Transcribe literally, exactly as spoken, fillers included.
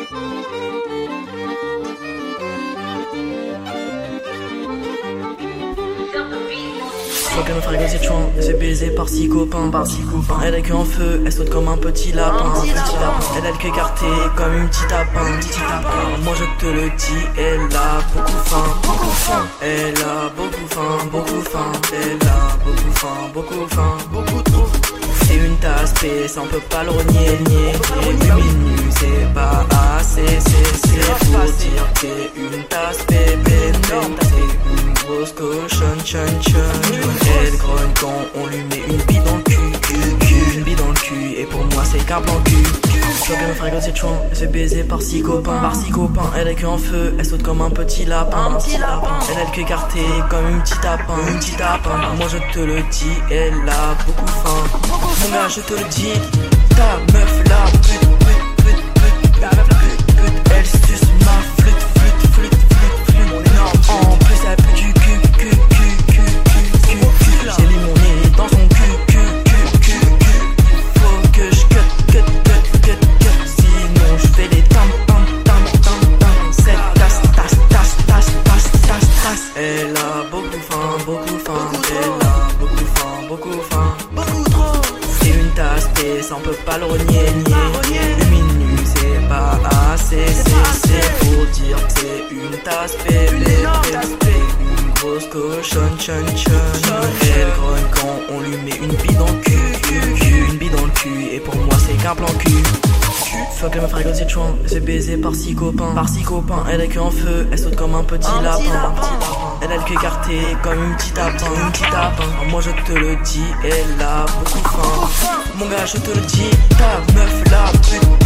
Faut qu'elle me ferait gosser de chouin, elle s'est baisée par six copains, par six copains. Elle est que en feu, elle saute comme un petit lapin, un petit lapin. Elle a le cul écarté comme une petite tapin, petit tapin. Moi je te le dis, elle a beaucoup faim, beaucoup faim. Elle a beaucoup faim, beaucoup faim. Elle a beaucoup faim, beaucoup faim, beaucoup trop. C'est une tasse P, ça on peut pas le renier, nier. huit minutes c'est pas assez, c'est c'est pour dire que t'es une tasse P, P, P. T'es une grosse cochonne, chun, chun. Elle grogne quand on lui met une bille dans le cul, cul, cul. Une bille dans le cul, et pour moi c'est qu'un plan cul. Je veux me faire gosser de chouin, elle se fait baiser par six copains, par six copains. Elle est que en feu, elle saute comme un petit lapin, un petit lapin. Elle a le cul écarté comme une petite tapin, une petite tapin. Moi je te le dis, elle a beaucoup faim. Mon gars, je te le dis, ta meuf la pute, pute, pute, pute, la meuf la pute, pute. Elle suce ma flûte, flûte, flûte, flûte, flûte. Non, en plus elle pue du cul, cul, cul, cul, cul, cul. J'ai mis mon nez dans son cul, cul, cul, cul, cul. Faut que je cut, cut, cut, cut, cut. Sinon je fais des tam, tam, tam, tam, tam. Cette tasse, tasse, tasse, tasse, tasse, tasse, tasse. Elle a beaucoup faim, beaucoup faim. Elle a beaucoup faim, beaucoup faim. Ça on peut pas le renier, nier. Une minute c'est pas assez, c'est c'est pour dire que c'est une tasse P, P, P. Une grosse cochonne, chun, chun. Elle grogne quand on lui met une bille dans le cul, cul, cul. Une bille dans le cul, et pour moi c'est qu'un plan cul. Faut qu'elle me ferait gosser de chouin, elle s'est baisée par six copains, par six copains. Elle est que en feu, elle saute comme un petit un lapin, petit lapin. Elle a le cul écarté comme une petite tapin, une petite tapin. Moi je te le dis, elle a beaucoup faim. Mon gars je te le dis, ta meuf la pute.